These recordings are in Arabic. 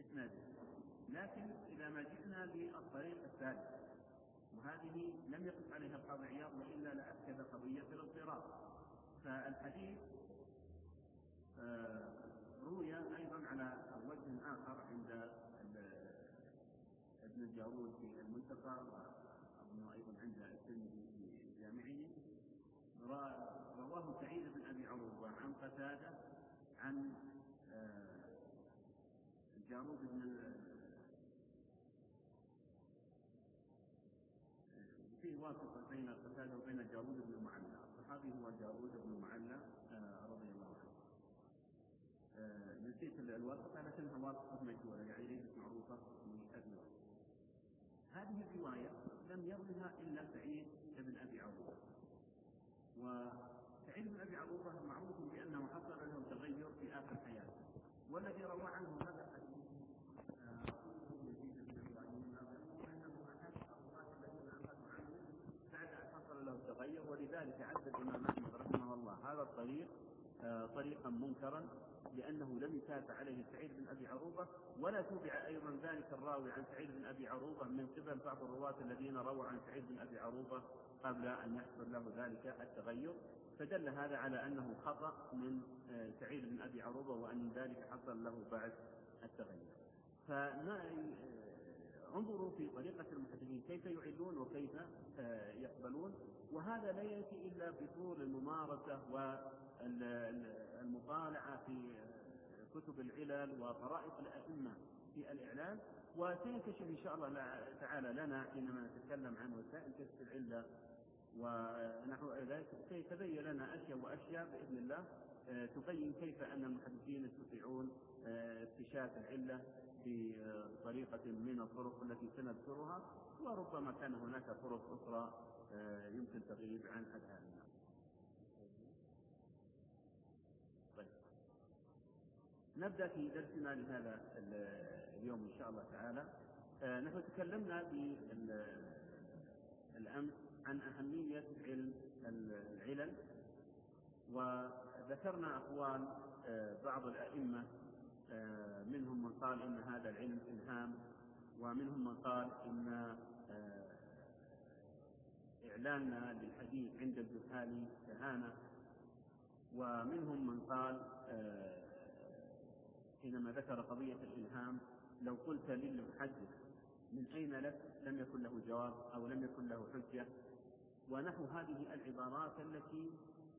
بإسناده. لكن إذا ما جئنا للطريق الثالث، وهذه لم يقف عليها القاضي عياض وإلا لأكد قضية الاضطراب، فالحديث روي أيضا على وجه آخر عند ابن الجارود في المنتقى، وأظن أيضا عند الترمذي في جامعه. رواه سعيد بن أبي عروبة عن قتادة عن الجارود بن فيه واسطة بين قتادة وبين الجارود بن المعلى. الصحابي هو الجارود بن المعلى رضي الله عنه. نسيت الواسطة لكنها واسطة مشهورة يعني ليست معروفة في الرواية. هذه الرواية لم يروها إلا سعيد بن أبي عروبة، وسعيد بن أبي عروبة معروف بأنه حصل له تغير في آخر حياته، والذي روى عنه هذا الحديث بعد أن حصل له تغير، ولذلك عد الإمام أحمد رحمه الله هذا الطريق طريقا منكرا، لأنه لم يتابع عليه سعيد بن أبي عروبة، ولا تبع أيضا ذلك الراوي عن سعيد بن أبي عروبة من قبل بعض الرواة الذين رووا عن سعيد بن أبي عروبة قبل أن يحصل له ذلك التغير، فدل هذا على أنه خطأ من سعيد بن أبي عروبة وأن ذلك حصل له بعد التغير. انظروا في طريقة المحدثين كيف يعلون وكيف يقبلون، وهذا لا يأتي إلا بطول الممارسة والمطالعة في كتب العلل وطرائق الأئمة في الإعلان. وسيكشف إن شاء الله تعالى لنا حينما نتكلم عن وسائل كشف العلة ونحو ذلك سيتبين لنا أشياء وأشياء بإذن الله تبين كيف أن المحدثين يستطيعون اكتشاف العلة بطريقة من الطرق التي سنذكرها، وربما كان هناك طرق أخرى يمكن تغيب عن أذهاننا. طيب. نبدأ في درسنا لهذا اليوم إن شاء الله تعالى. نحن تكلمنا بالأمس عن أهمية علم العلل، وذكرنا أقوال بعض الأئمة، منهم من قال إن هذا العلم إلهام، ومنهم من قال إن إعلاننا للحديث عند الجهال كهانة، ومنهم من قال حينما ذكر قضية الإلهام لو قلت للمحدث من أين لك لم يكن له جواب أو لم يكن له حجة، ونحو هذه العبارات التي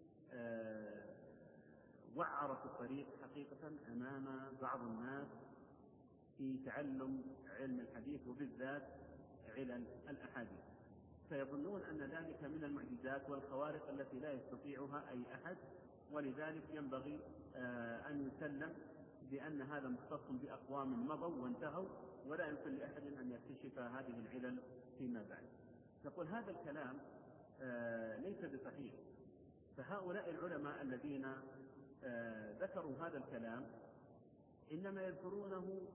وعرت الطريق حقيقة أمام بعض الناس في تعلم علم الحديث وبالذات علل الأحاديث، فيظنون أن ذلك من المعجزات والخوارق التي لا يستطيعها أي أحد، ولذلك ينبغي أن يسلم بأن هذا مختص بأقوام مضوا وانتهوا، ولا يمكن لأحد أن يكتشف هذه العلل فيما بعد. نقول هذا الكلام ليس بصحيح، فهؤلاء العلماء الذين ذكروا هذا الكلام إنما يذكرونه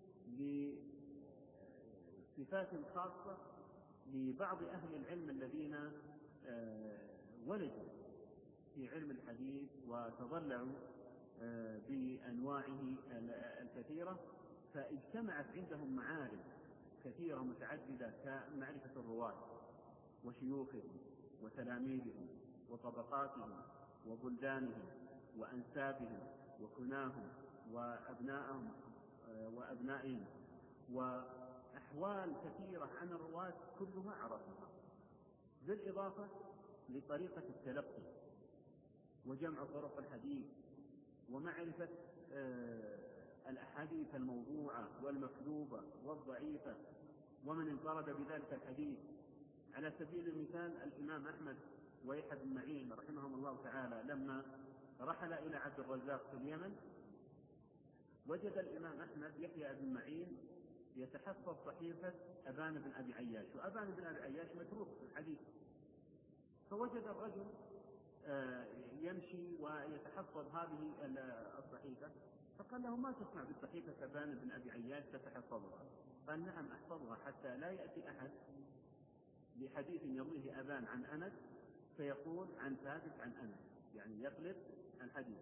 لصفات خاصة لبعض أهل العلم الذين ولدوا في علم الحديث وتضلعوا بأنواعه الكثيرة، فاجتمعت عندهم معارف كثيرة متعددة كمعرفة الرواة وشيوخهم وتلاميذهم وطبقاتهم وبلدانهم وأنسابهم وكناهم وأبنائهم وأحوال كثيرة عن الرواة كلها عرفوها، بالإضافة لطريقة التلقي وجمع طرق الحديث ومعرفة الأحاديث الموضوعة والمكذوبة والضعيفة ومن انفرد بذلك الحديث. على سبيل المثال الإمام أحمد ويحيى بن معين رحمهم الله تعالى لما رحل إلى عبد الرزاق في اليمن، وجد الإمام أحمد يحيى بن معين يتحفظ صحيفة أبان بن أبي عياش، وأبان بن أبي عياش متروك في الحديث، فوجد الرجل يمشي ويتحفظ هذه الصحيفة، فقال له ما تصنع بالصحيفة أبان بن أبي عياش تتحفظها؟ قال نعم أحفظها حتى لا يأتي أحد بحديث يرويه أبان عن أنس فيقول عن ثابت عن أنس، يعني يقلب الحديث،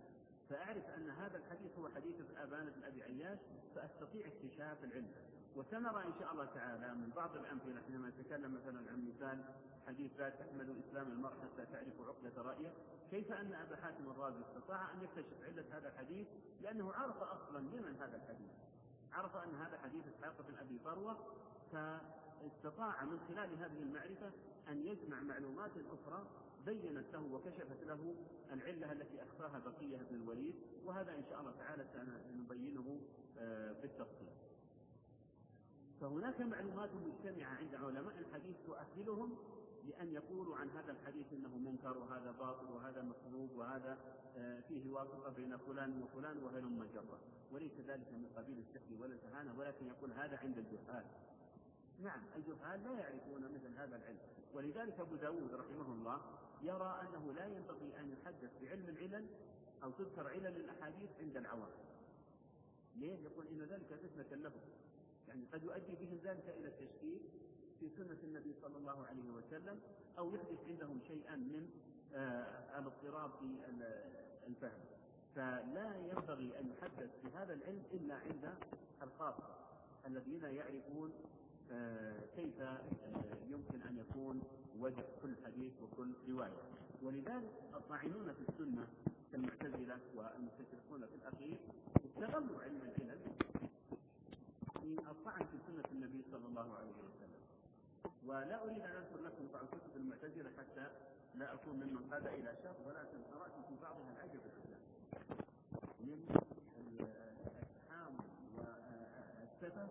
فأعرف أن هذا الحديث هو حديث أبان بن أبي عياش، فأستطيع اكتشاف العلة. وسنرى إن شاء الله تعالى من بعض الأمثلة حينما نتكلم مثلا عن مثال حديث لا تحمل إسلام المرء حتى تعرف عقدة رأيه، كيف أن أبا حاتم الرازي استطاع أن يكتشف علة هذا الحديث، لأنه عرف أصلا لمن هذا الحديث، عرف أن هذا حديث إسحاق بن أبي فروة، فاستطاع من خلال هذه المعرفة أن يجمع معلومات أخرى بينت له وكشفت له العلة التي أخفاها بقية بن الوليد، وهذا إن شاء الله تعالى سنبينه بالتفصيل. فهناك معلومات مجتمعة عند علماء الحديث تؤهلهم لأن يقولوا عن هذا الحديث إنه منكر وهذا باطل وهذا مكذوب وهذا فيه واسطة بين فلان وفلان وهلم جرة، وليس ذلك من قبيل السحر ولا الكهانة، ولكن يقول هذا عند الجهال. نعم، الجهال لا يعرفون مثل هذا العلم، ولذلك أبو داود رحمه الله يرى أنه لا ينبغي أن يحدث بعلم العلل أو تذكر علل الأحاديث عند العوام. ليه؟ يقول إن ذلك فتنة له، يعني قد يؤدي بهم ذلك إلى التشكيك في سنة النبي صلى الله عليه وسلم، أو يحدث عندهم شيئا من الاضطراب في الفهم. فلا ينبغي أن يحدث بهذا العلم إلا عند الخاصة الذين يعرفون كيف يمكن أن يكون وجه كل حديث وكل رواية. ولذلك الطاعنون في السنة كالمعتزلة والمستشرقون في الأخير استغلوا علم العلل في الطعن في سنة النبي صلى الله عليه وسلم. ولا أريد أن أذكر لكم بعض كتب المعتزلة حتى لا أكون ممن قاد إلى شر، ولكن قرأت في بعضها العجب العجاب من الاتهام والسفه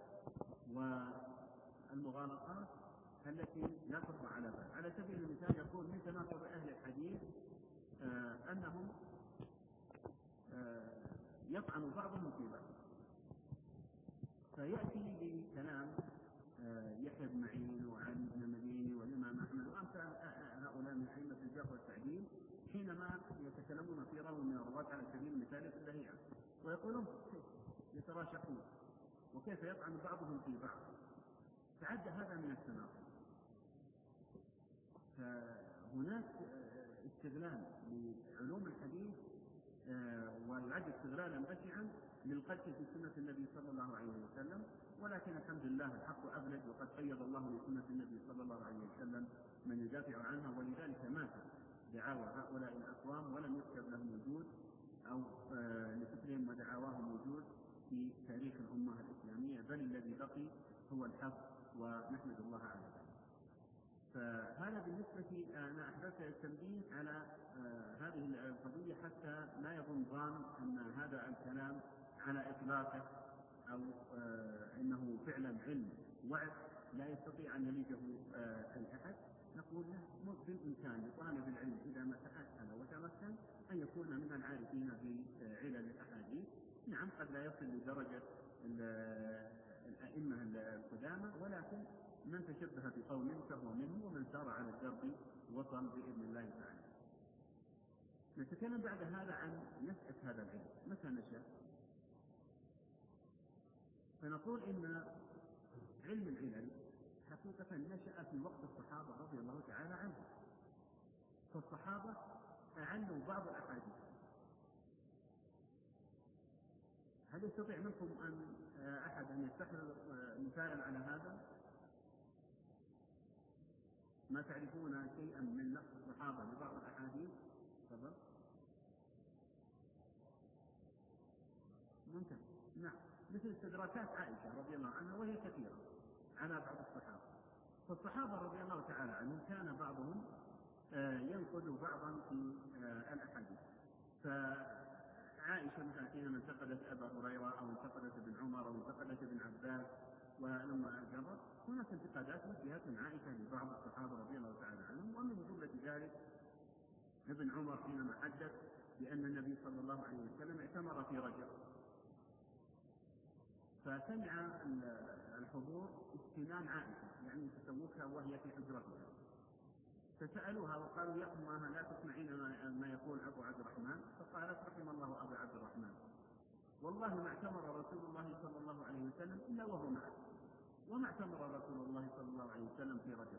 والمغالطات التي لا تخضع على بال. على سبيل المثال يقول من تناقض أهل الحديث أنهم يطعن بعضهم في بعض، فيأتي بكلام يحيى بن معين وعلي بن المديني والإمام أحمد وأمثال هؤلاء من أئمة الجرح والتعديل حينما يتكلمون في راوي من الرواة على سبيل المثال في اللهيعة، ويقولون يتراشقون وكيف يطعن بعضهم في بعض، تعد هذا من التناقض. فهناك استغلال لعلوم الحديث والعد استغلالا بشعا للقدح في سنة النبي صلى الله عليه وسلم، ولكن الحمد لله الحق أبلج، وقد قيض الله لسنة النبي صلى الله عليه وسلم من يدافع عنها، ولذلك مات دعاوى هؤلاء الأقوام ولم يكتب لهم وجود أو لفكرهم ودعاواهم وجود في تاريخ الأمة الإسلامية، بل الذي بقي هو الحق ونحمد الله على ذلك. فهذا بالنسبة أنا أحببت التنبيه على هذه القضية حتى لا يظن ظان أن هذا الكلام على إطلاقه أو أنه فعلا علم وعد لا يستطيع أن يليجه أي أحد. نقول له بالإمكان لطالب العلم إذا ما تأهل وتمكن أن يكون من العارفين بعلل الأحاديث. نعم قد لا يصل لدرجة الأئمة القدامى، ولكن من تشبه بقوم فهو منه، ومن سار على الدرب وصل بإذن الله تعالى. نتكلم بعد هذا عن نشأة هذا العلم، متى نشأ؟ فنقول إن علم العلل حقيقة نشأ في وقت الصحابة رضي الله تعالى عنهم، فالصحابة أعلوا بعض الأحاديث. هل يستطيع منكم أن أحد أن يستحضر مثالا على هذا؟ ما تعرفون شيئا من نقص الصحابة لبعض الأحاديث؟ تفضل. ممكن. نعم، مثل استدراكات عائشة رضي الله عنها وهي كثيرة على بعض الصحابة. فالصحابة رضي الله تعالى عنهم كان بعضهم ينقد بعضا في الأحاديث. فعائشة مثلا حينما انتقدت أبا هريرة أو انتقدت ابن عمر أو انتقدت ابن عباس ولما جرت، هناك انتقادات وجهت من عائشة لبعض الصحابة رضي الله تعالى عنهم. ومن جملة ذلك ابن عمر حينما حدث بأن النبي صلى الله عليه وسلم اعتمر في رجب، فسمع الحضور استنان عائشة يعني تسوقها وهي في حجرتها، فسألوها وقالوا يا أمها لا تسمعين ما يقول أبو عبد الرحمن؟ فقالت رحم الله أبا عبد الرحمن، والله ما اعتمر رسول الله صلى الله عليه وسلم إلا وهو معه، وما اعتمر رسول الله صلى الله عليه وسلم في رجب.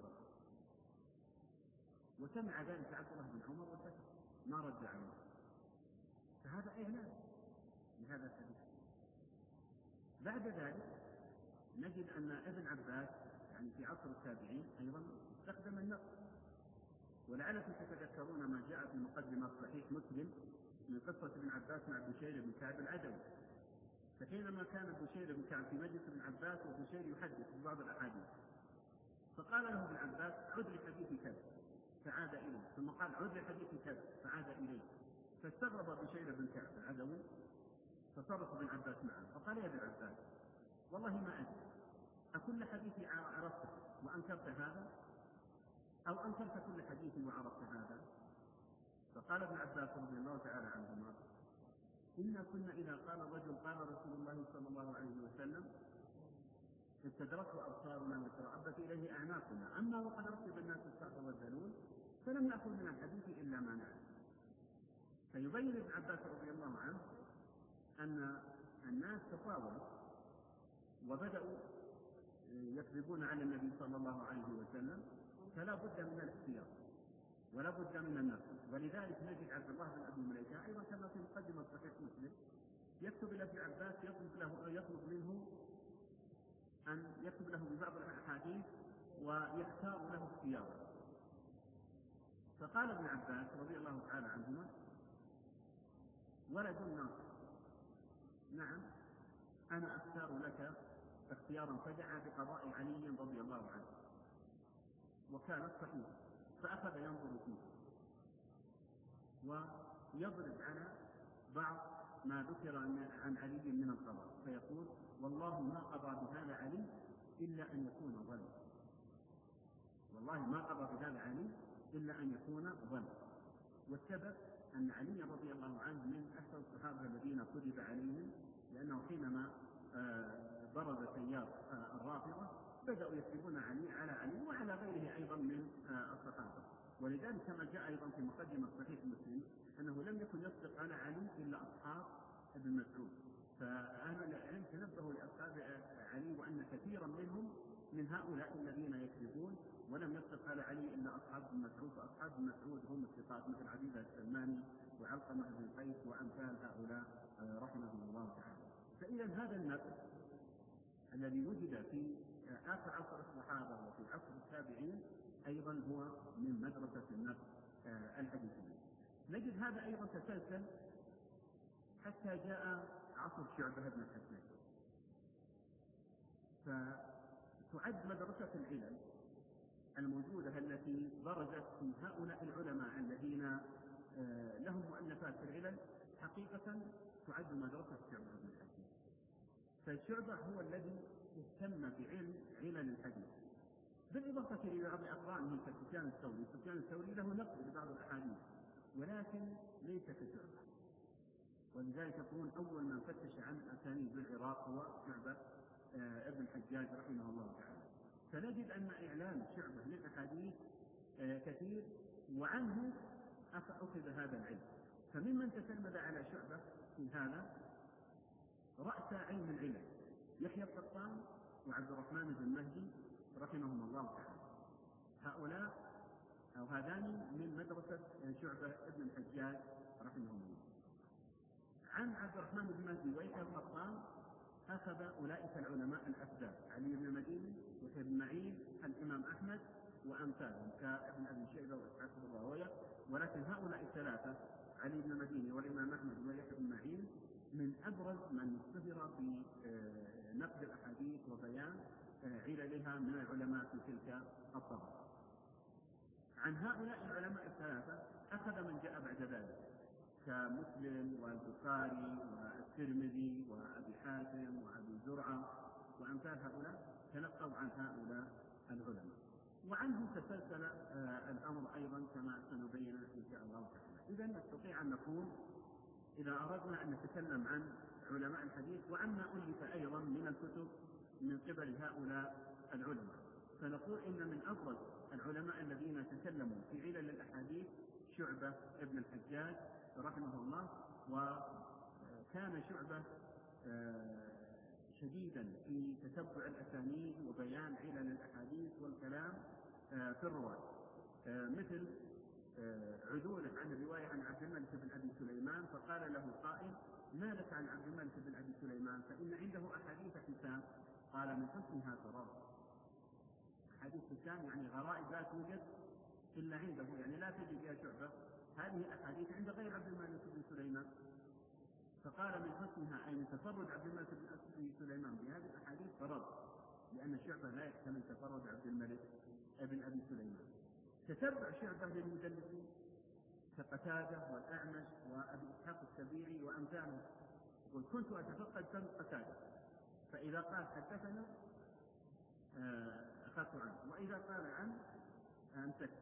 وسمع ذلك عبد الله بن عمر وسكت ما رد عليه. فهذا إعلان لهذا الحديث. بعد ذلك نجد أن ابن عباس يعني في عصر التابعين أيضا استخدم النقل، ولعلكم تتذكرون ما جاء في مقدمة صحيح مسلم من قصة ابن عباس مع بشير بن كعب العدوي. فحينما كان بشير بن كعب في مجلس ابن عباس وبشير يحدث في بعض الأحاديث، فقال له ابن عباس عد لحديث كذا فعاد إليه، ثم قال عد لحديث كذا فعاد إليه. فاستغرب بشير بن كعب العدوي، فصرف ابن عباس معه فقال يا ابن عباس والله ما أدري أكل حديثي عرفته وأنكرت هذا، أو أنكرت كل حديث وعرفت هذا؟ فقال ابن عباس رضي الله تعالى عنهما إنا كنا إذا قال الرجل قال رسول الله صلى الله عليه وسلم استدركه أبصارنا وترعبت إليه أعناقنا، أما وقد ركب الناس الصخر والذلول فلم نأخذ من الحديث إلا ما نعلم. فيبين ابن عباس رضي الله عنه أن الناس تطاولوا وبدأوا يكذبون على النبي صلى الله عليه وسلم، فلا بد من الاختيار ولا بد من النقل. ولذلك نجد عبد الله بن أبي مليكة أيضا كما في مقدمة صحيح مسلم يكتب إلى ابن عباس يطلب منه أن يكتب له ببعض الأحاديث ويختار له اختيارا. فقال ابن عباس رضي الله تعالى عنهما ولد ناصر، نعم أنا أختار لك اختيارا، فدعا بقضاء علي رضي الله عنه، وكانت صحيحة. فأخذ ينظر فيه ويضرب على بعض ما ذكر عن علي من القضاء، فيقول والله ما قضى بهذا علي إلا أن يكون ظلم، والله ما قضى بهذا علي إلا أن يكون ظلم. والسبب أن علي رضي الله عنه من أكثر الصحابة الذين كذب عليهم، لأنه حينما برز تيار الرافضة بدأوا يكذبون على علي وعلى غيره أيضا من الصحابة. ولذلك كما جاء أيضا في مقدمة صحيح مسلم أنه لم يكن يصدق على علي إلا أصحاب ابن مسعود. فأهل العلم تنبهوا لأصحاب علي وأن كثيرا منهم من هؤلاء الذين يكذبون، ولم يصدق على علي إلا أصحاب ابن مسعود. فأصحاب ابن مسعود هم الثقات مثل عبيدة السلماني وعلقمة بن قيس وأمثال هؤلاء رحمهم الله تعالى. فإذا هذا النقل الذي وجد في آخر عصر الصحابة وفي عصر التابعين أيضا هو من مدرسة النقل الحديثية. نجد هذا أيضا تسلسل حتى جاء عصر شعبة بن الحجاج، فتعد مدرسة العلل الموجودة التي برزت في هؤلاء العلماء الذين لهم مؤلفات في العلل حقيقة تعد مدرسة شعبة بن الحجاج. فالشعبة هو الذي اهتم بعلم علل الحديث بالإضافة إلى بعض أقرانه كسفيان الثوري. سفيان الثوري له نقل لبعض الأحاديث ولكن ليس كشعبة، ولذلك يقولون أول من فتش عن أسانيد بالعراق هو شعبة ابن الحجاج رحمه الله تعالى. فنجد أن إعلان شعبة للأحاديث كثير وعنه أخذ هذا العلم. فممن تسلمد على شعبة في هذا رأس علم العلم يحيى القطان وعبد الرحمن بن مهدي رحمهم الله تعالى. هؤلاء أو هذان من مدرسة شعبة ابن الحجاج رحمهم الله. عن عبد الرحمن بن مهدي ويحيى القطان أخذ أولئك العلماء الأفذاذ علي بن المديني ويحيى بن معين الإمام أحمد وأمثالهم كابن أبي شيبة وإسحاق بن راهويه. ولكن هؤلاء الثلاثة علي بن المديني والإمام أحمد ويحيى بن معين من أبرز من اشتهر في نقد الأحاديث وبيان عللها من العلماء في تلك الطبقة. عن هؤلاء العلماء الثلاثة أخذ من جاء بعد ذلك كمسلم والبخاري والترمذي وأبي حاتم وأبي زرعة وأمثال هؤلاء، تلقوا عن هؤلاء العلماء وعنهم تسلسل الأمر أيضا كما سنبين إن شاء الله تعالى. إذا نستطيع أن نقول إذا أردنا أن نتكلم عن علماء الحديث وعما ألف أيضا من الكتب من قبل هؤلاء العلماء، فنقول إن من أبرز العلماء الذين تكلموا في علل الأحاديث شعبة ابن الحجاج رحمه الله. وكان شعبة شديدا في تتبع الأسانيد وبيان علل الأحاديث والكلام في الرواة، مثل عدوله عن الرواية عن عبد الملك بن أبي سليمان الرحمن فقال له قائل: ما لك عن عبد الملك بن أبي سليمان فإن عنده أحاديث حسان؟ قال: من حسنها تراب. أحاديث حسان يعني غرائب لا توجد إلا عنده، يعني لا تجد فيها شعبة، هذه أحاديث عند غير عبد الملك بن سليمان. فقال: من حسنها أي من تفرد عبد الملك بن أبي سليمان بهذه الأحاديث فرد، لأن شعبة لا يحتمل تفرد عبد الملك بن أبي سليمان. تتبع شعبة للمدلسين كقتادة والأعمش وأبي إسحاق السبيعي وأمثاله، يقول: كنت أتفقد فم قتادة، فإذا قال حدثنا أخذت عنه، وإذا قال عنه أمسكت.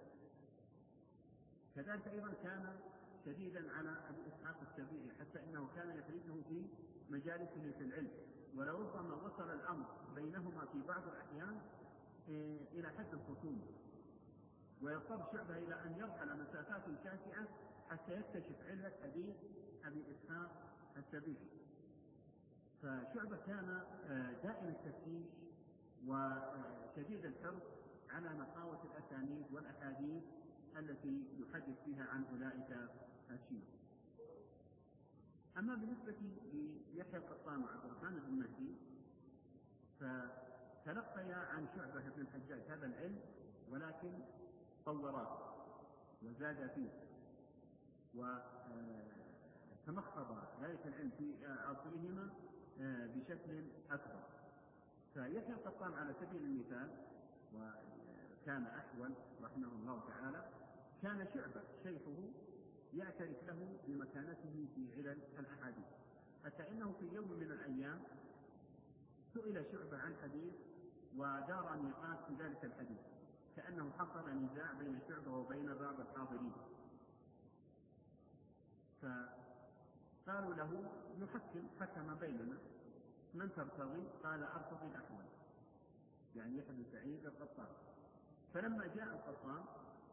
كذلك أيضا كان شديدا على أبي إسحاق السبيعي، حتى إنه كان يحرجه في مجالسه في العلم، ولربما وصل الأمر بينهما في بعض الأحيان إلى حد الخصومة، ويضطر شعبة إلى أن يرحل مسافات شاسعة حتى يكتشف علة حديث أبي إسحاق السبيعي. فشعبة كان دائم التفتيش وشديد الحرص على نقاوة الأسانيد والأحاديث التي يحدث فيها عن أولئك الشيوخ. أما بالنسبة ليحيى القطان وعبد الرحمن بن مهدي فتلقيا عن شعبة بن الحجاج هذا العلم، ولكن طوراه وزاد فيه وتمخض ذلك العلم في عصرهما بشكل أكبر. فيحيى القطان على سبيل المثال، وكان أحول رحمه الله تعالى، كان شعبة شيخه يعترف له بمكانته في علل الأحاديث، حتى إنه في يوم من الأيام سئل شعبة عن حديث ودار نقاش في ذلك الحديث، كأنه حصل نزاع بين شعبة وبين بعض الحاضرين، فقالوا له: حكم بيننا، من ترتضي؟ قال: أرتضي الأحول، يعني يحيى بن سعيد القطان. فلما جاء القطان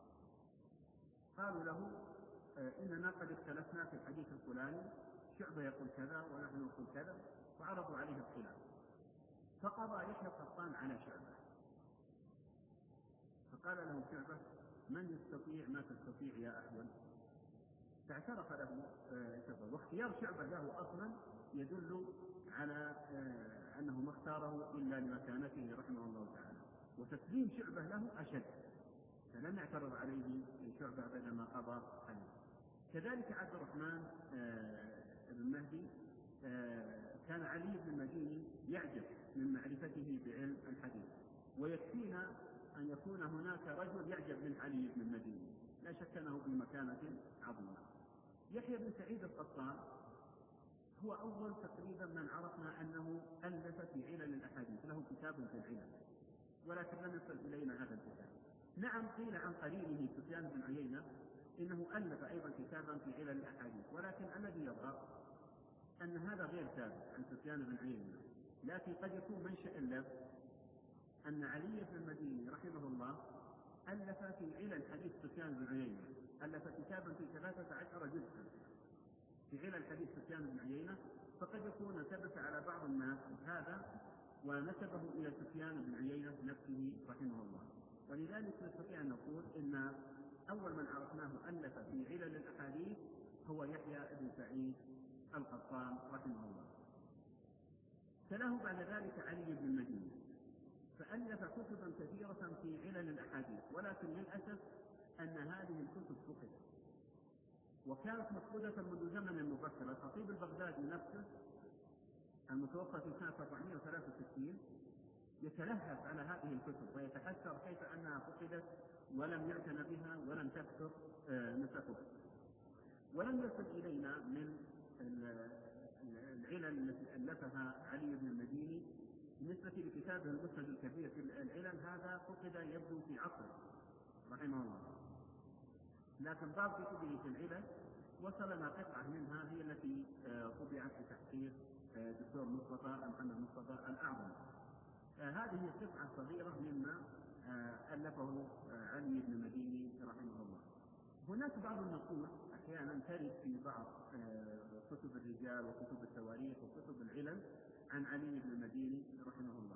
قالوا له: إننا قد اختلفنا في الحديث الفلاني، شعبة يقول كذا ونحن نقول كذا، وعرضوا عليه الخلاف. فقضى يحيى القطان على شعبة، فقال له شعبة: من يستطيع ما تستطيع يا أحول؟ فاعترف له شعبة، واختيار شعبة له أصلا يدل على أنه ما اختاره إلا لمكانته رحمه الله تعالى، وتسليم شعبة له أشد، فلم يعترض عليه شعبة بعدما قضى عليه. كذلك عبد الرحمن بن مهدي كان علي بن المديني يعجب من معرفته بعلم الحديث، ويكفينا أن يكون هناك رجل يعجب من علي بن المديني، لا شك أنه بمكانة عظيمة. يحيى بن سعيد القطان هو أول تقريبا من عرفنا أنه ألف في علل الأحاديث، له كتاب في العلل، ولكن لم يصل إلينا هذا الكتاب. نعم، قيل عن قرينه سفيان بن عيينة إنه ألف أيضا كتابا في علل الأحاديث، ولكن الذي يظهر أن هذا غير ثابت عن سفيان بن عيينة، لكن قد يكون منشأ اللفظ أن علي بن المديني رحمه الله ألف في علل حديث سفيان بن عيينة، ألف كتابا في 13 جزءا في علل حديث سفيان بن عيينة، فقد يكون ثبت على بعض الناس هذا ونسبه إلى سفيان بن عيينة نفسه رحمه الله. ولذلك نستطيع أن نقول إن أول من عرفناه ألف في علل الأحاديث هو يحيى بن سعيد القطان رحمه الله. تلاه بعد ذلك علي بن المديني، فألف كتبا كثيرة في علل الأحاديث، ولكن للأسف أن هذه الكتب فقدت، وكانت مفقودة منذ زمن مبكر. الخطيب البغدادي نفسه المتوفى في سنة 463 يتلهف على هذه الكتب ويتحسر كيف أنها فقدت ولم يعتن بها ولم تكثر نسخها. ولم يصل إلينا من العلل التي ألفها علي بن المديني بالنسبة لكتابه المسند الكبير في العلل، هذا فقد يبدو في عصره رحمه الله، لكن بعض كتبه في العلل وصلنا قطعة منها هي التي طبعت بتحقيق دكتور محمد مصطفى الأعظم. هذه قطعة صغيرة مما ألفه علي بن المديني رحمه الله. هناك بعض النقول أحيانا ترد في بعض كتب الرجال وكتب التواريخ وكتب العلل عن علي بن المديني رحمه الله.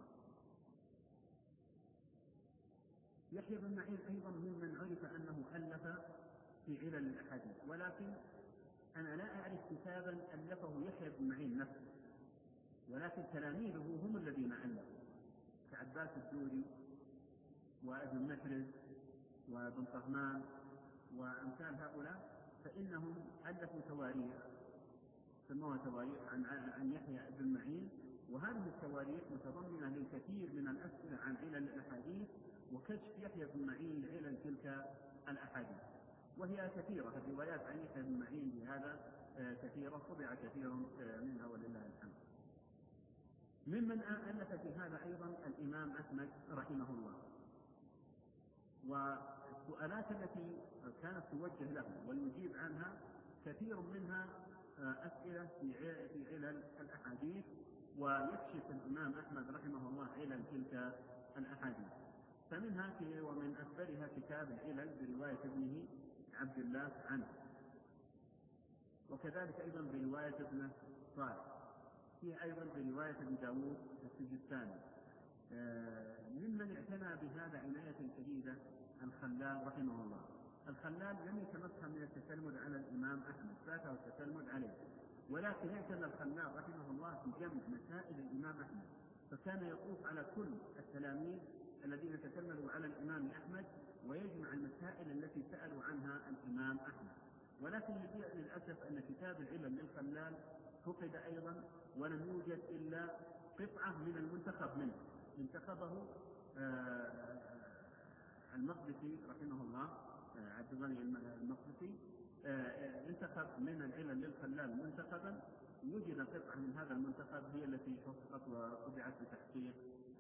يحيى بن معين أيضا ممن عرف أنه ألف في علل الأحاديث، ولكن أنا لا أعرف كتابا ألفه يحيى بن معين نفسه، ولكن تلاميذه هم الذين ألفوا، كعباس الدوري وابن محرز وابن طهمان وأمثال هؤلاء، فإنهم ألفوا تواريخ سموها تواريخ عن يحيى بن معين، وهذه التواريخ متضمنة للكثير من الأسئلة عن علل الأحاديث وكشف يحيى بن معين لعلل تلك الأحاديث، وهي كثيرة. الروايات عن يحيى بن معين بهذا كثيرة، طبع كثير منها ولله الحمد. ممن ألف في هذا أيضا الإمام أحمد رحمه الله، والسؤالات التي كانت توجه له ويجيب عنها كثير منها أسئلة في علل الأحاديث، ويكشف الإمام أحمد رحمه الله علل تلك الأحاديث. فمنها ومن أكبرها كتاب العلل برواية ابنه عبد الله عنه، وكذلك أيضا برواية ابنه صالح، في أيضا برواية ابن داود السجستاني. ممن اعتنى بهذا عناية شديدة الخلال رحمه الله. الخلال لم يتمكن من التتلمذ على الإمام أحمد، فاته التتلمذ عليه، ولكن اعتنى الخلال رحمه الله في جمع مسائل الإمام أحمد، فكان يطوف على كل التلاميذ الذين تتلمذوا على الإمام أحمد ويجمع المسائل التي سألوا عنها الإمام أحمد. ولكن للأسف أن كتاب العلل للخلال فقد أيضا، ولم يوجد إلا قطعة من المنتخب منه، انتخبه المقدسي رحمه الله، عبد الغني المقدسي، انتخب من العلل للخلال منتخبا، وجد قطعة من هذا المنتخب هي التي حققت وطبعت بتحقيق